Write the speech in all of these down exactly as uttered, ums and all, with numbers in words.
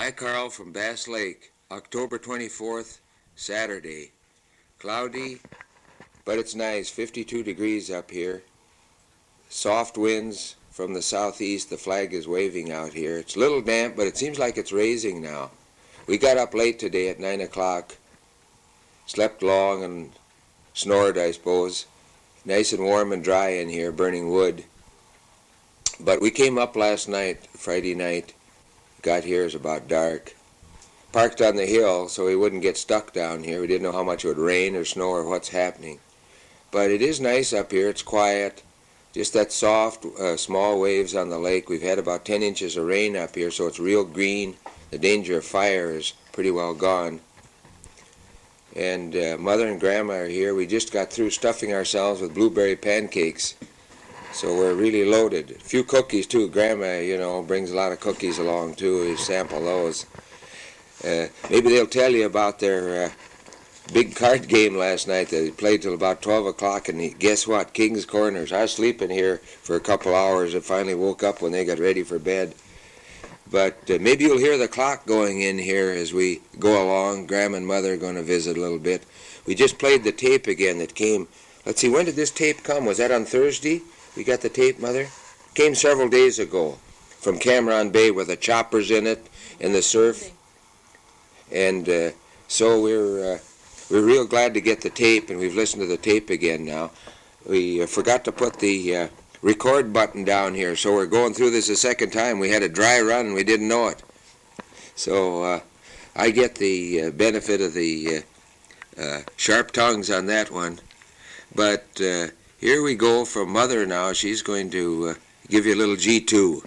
Hi, Carl from Bass Lake, October twenty-fourth, Saturday. Cloudy, but it's nice, fifty-two degrees up here. Soft winds from the southeast, the flag is waving out here. It's a little damp, but it seems like it's raising now. We got up late today at nine o'clock, slept long and snored, I suppose. Nice and warm and dry in here, burning wood. But we came up last night, Friday night, got here, it was about dark. Parked on the hill so we wouldn't get stuck down here. We didn't know how much it would rain or snow or what's happening. But it is nice up here. It's quiet. Just that soft, uh, small waves on the lake. We've had about ten inches of rain up here, so it's real green. The danger of fire is pretty well gone. And uh, Mother and Grandma are here. We just got through stuffing ourselves with blueberry pancakes. So we're really loaded. A few cookies, too. Grandma, you know, brings a lot of cookies along, too. We sample those. Uh, maybe they'll tell you about their uh, big card game last night. They played till about twelve o'clock, and guess what? King's Corners. I was sleeping here for a couple hours and finally woke up when they got ready for bed. But uh, maybe you'll hear the clock going in here as we go along. Grandma and Mother are going to visit a little bit. We just played the tape again that came. Let's see, when did this tape come? Was that on Thursday? We got the tape, Mother? Came several days ago from Cameron Bay with the choppers in it and the surf. And uh, so we're uh, we're real glad to get the tape, and we've listened to the tape again now. We uh, forgot to put the uh, record button down here, so we're going through this a second time. We had a dry run, and we didn't know it. So uh, I get the uh, benefit of the uh, uh, sharp tongues on that one. But uh, here we go from Mother now. She's going to uh, give you a little G two.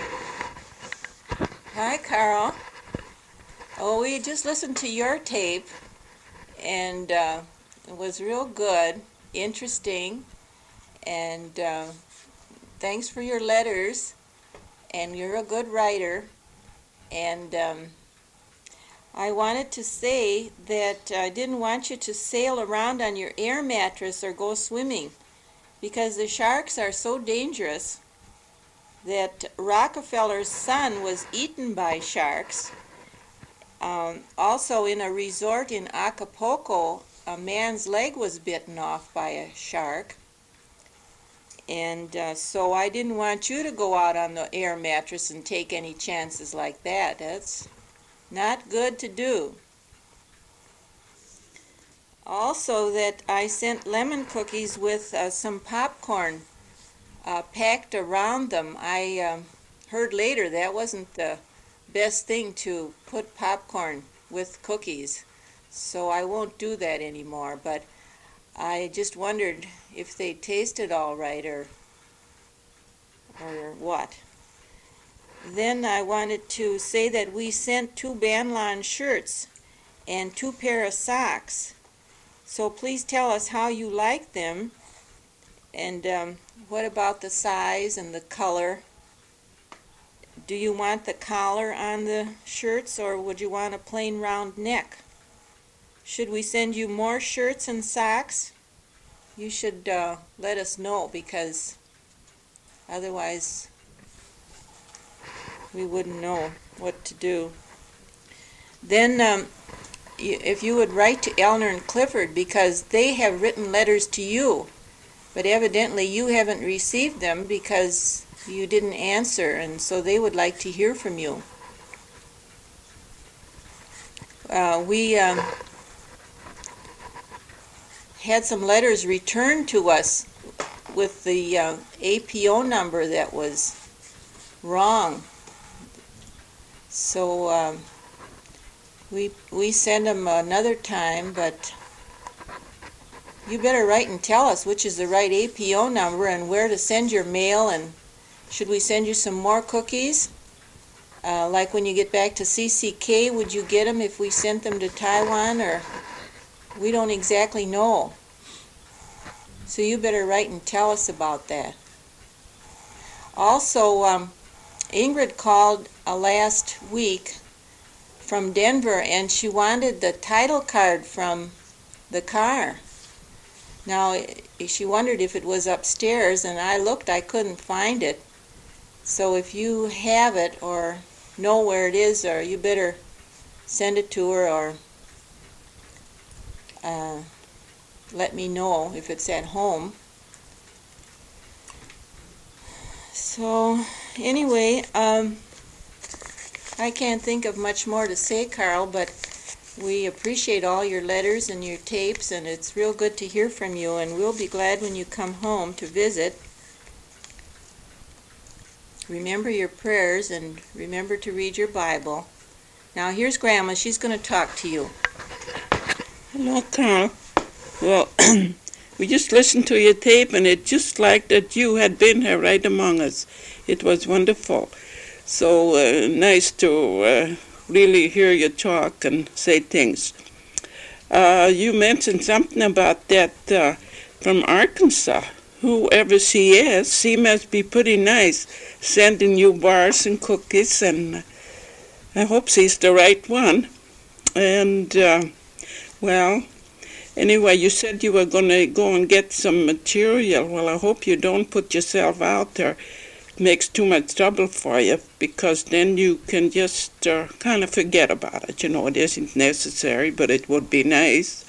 Hi, Carl. Oh, we just listened to your tape, and uh, it was real good, interesting, and uh, thanks for your letters, and you're a good writer, and um, I wanted to say that I didn't want you to sail around on your air mattress or go swimming, because the sharks are so dangerous that Rockefeller's son was eaten by sharks. Um, also, in a resort in Acapulco, a man's leg was bitten off by a shark. And uh, so I didn't want you to go out on the air mattress and take any chances like that. That's not good to do. Also, that I sent lemon cookies with uh, some popcorn uh, packed around them. I uh, heard later that wasn't the best thing to put popcorn with cookies, so I won't do that anymore. But I just wondered if they tasted all right or or what. Then I wanted to say that we sent two Banlon shirts and two pair of socks, so please tell us how you like them, and um, what about the size and the color. Do you want the collar on the shirts, or would you want a plain round neck? Should we send you more shirts and socks? You should uh, let us know, because otherwise we wouldn't know what to do. Then um, if you would write to Elner and Clifford, because they have written letters to you, but evidently you haven't received them because you didn't answer, and so they would like to hear from you. Uh, we um, had some letters returned to us with the uh, A P O number that was wrong. So um, we we send them another time, but you better write and tell us which is the right A P O number and where to send your mail. And should we send you some more cookies? Uh, like when you get back to C C K, would you get them if we sent them to Taiwan? Or we don't exactly know. So you better write and tell us about that. Also, um, Ingrid called uh, last week from Denver, and she wanted the title card from the car. Now, she wondered if it was upstairs, and I looked, I couldn't find it. So if you have it or know where it is, or you better send it to her, or uh, let me know if it's at home. So anyway, um, I can't think of much more to say, Carl, but we appreciate all your letters and your tapes, and it's real good to hear from you, and we'll be glad when you come home to visit. Remember your prayers, and remember to read your Bible. Now here's Grandma. She's going to talk to you. Hello, Carl. Well, we just listened to your tape, and it just like that you had been here right among us. It was wonderful. So uh, nice to uh, really hear you talk and say things. Uh, you mentioned something about that uh, from Arkansas. Whoever she is, she must be pretty nice, sending you bars and cookies, and I hope she's the right one. And, uh, well, anyway, you said you were going to go and get some material. Well, I hope you don't put yourself out there. It makes too much trouble for you, because then you can just uh, kind of forget about it. You know, it isn't necessary, but it would be nice.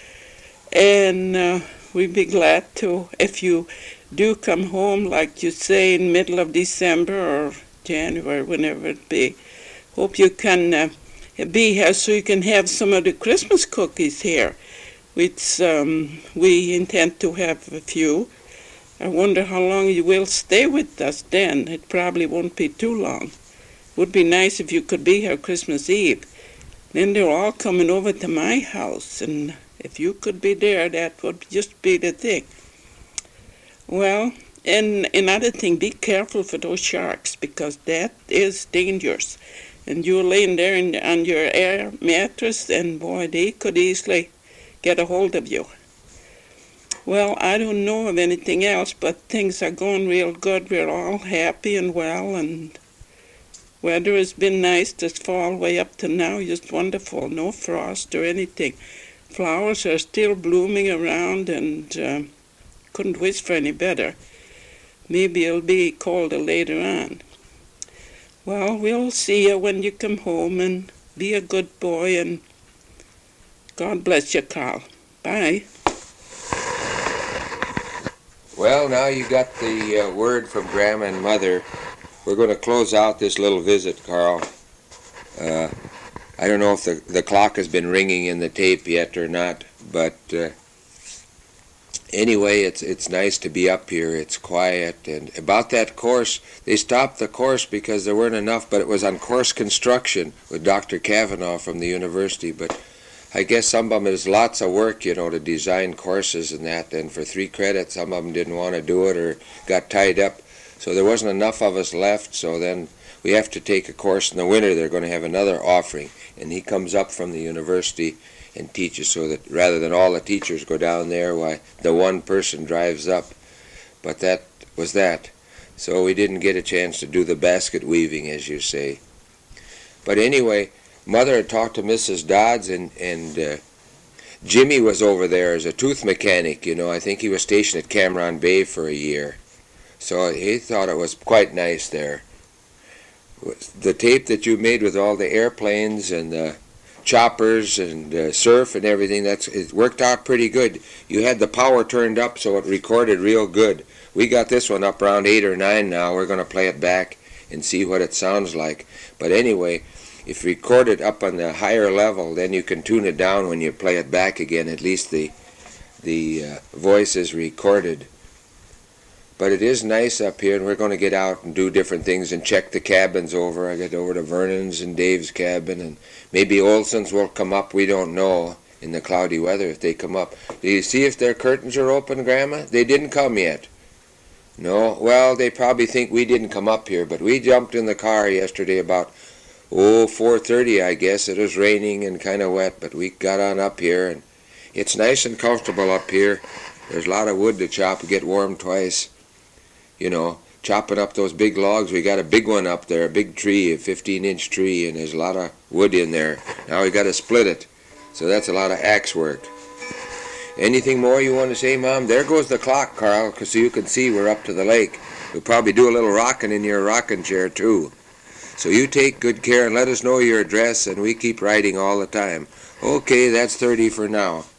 And uh, we'd be glad to, if you do come home, like you say, in middle of December or January, whenever it be. Hope you can uh, be here so you can have some of the Christmas cookies here, which um, we intend to have a few. I wonder how long you will stay with us then. It probably won't be too long. Would be nice if you could be here Christmas Eve. Then they're all coming over to my house, and if you could be there, that would just be the thing. Well, and another thing, be careful for those sharks, because that is dangerous. And you're laying there in, on your air mattress, and boy, they could easily get a hold of you. Well, I don't know of anything else, but things are going real good. We're all happy and well, and weather has been nice this fall way up to now, just wonderful. No frost or anything. Flowers are still blooming around, and uh, couldn't wish for any better. Maybe it'll be colder later on. Well, we'll see you when you come home, and be a good boy, and God bless you, Carl. Bye. Well, now you got the uh, word from Grandma and Mother. We're going to close out this little visit, Carl. Uh, I don't know if the, the clock has been ringing in the tape yet or not, but uh, anyway, it's it's nice to be up here. It's quiet. And about that course, they stopped the course because there weren't enough, but it was on course construction with Doctor Kavanaugh from the university. But I guess some of them is lots of work, you know, to design courses and that. And for three credits, some of them didn't want to do it or got tied up. So there wasn't enough of us left. So then we have to take a course in the winter. They're going to have another offering. And he comes up from the university and teaches, so that rather than all the teachers go down there, why the one person drives up. But that was that. So we didn't get a chance to do the basket weaving, as you say. But anyway, Mother had talked to Missus Dodds, and, and uh, Jimmy was over there as a tooth mechanic, you know. I think he was stationed at Cameron Bay for a year. So he thought it was quite nice there. The tape that you made with all the airplanes and the choppers and uh, surf and everything, that's it worked out pretty good. You had the power turned up so it recorded real good. We got this one up around eight or nine now. We're going to play it back and see what it sounds like. But anyway, if you record it up on the higher level, then you can tune it down when you play it back again. At least the the uh, voice is recorded. But it is nice up here, and we're going to get out and do different things and check the cabins over. I get over to Vernon's and Dave's cabin, and maybe Olson's will come up. We don't know in the cloudy weather if they come up. Do you see if their curtains are open, Grandma? They didn't come yet. No? Well, they probably think we didn't come up here, but we jumped in the car yesterday about, oh, four thirty, I guess. It was raining and kind of wet, but we got on up here, and it's nice and comfortable up here. There's a lot of wood to chop. We get warm twice. You know, chopping up those big logs. We got a big one up there, a big tree, a fifteen-inch tree, and there's a lot of wood in there. Now we got to split it. So that's a lot of axe work. Anything more you want to say, Mom? There goes the clock, Carl, because so you can see we're up to the lake. We'll probably do a little rocking in your rocking chair, too. So you take good care and let us know your address, and we keep writing all the time. Okay, that's thirty for now.